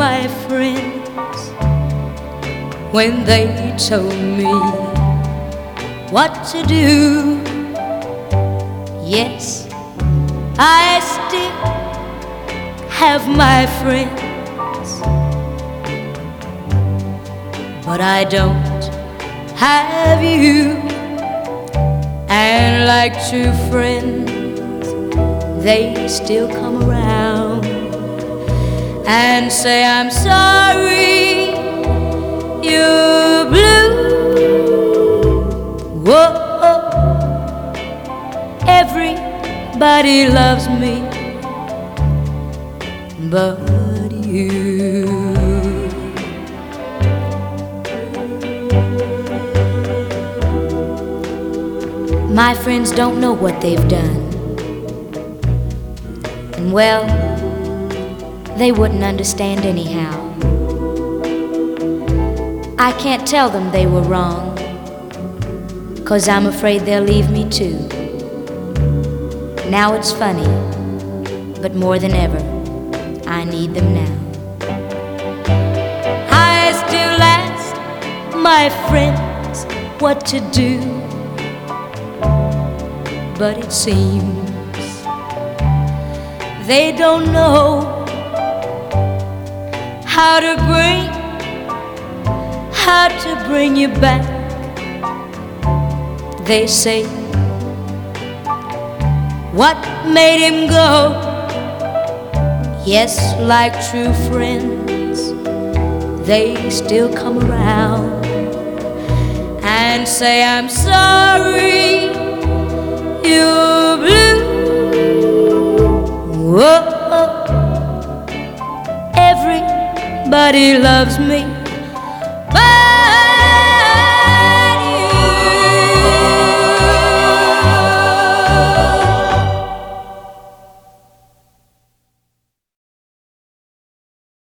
my friends when they told me what to do. Yes, I still have my friends, but I don't have you. And like true friends, they still come around and say, I'm sorry you're blue. Whoa, everybody loves me but you. My friends don't know what they've done, and well, they wouldn't understand anyhow. I can't tell them they were wrong, 'cause I'm afraid they'll leave me too. Now it's funny, but more than ever, I need them now. I still ask my friends what to do, but it seems they don't know how to bring you back. They say, what made him go? Yes, like true friends, they still come around and say, I'm sorry you're blue. Whoa, everybody loves me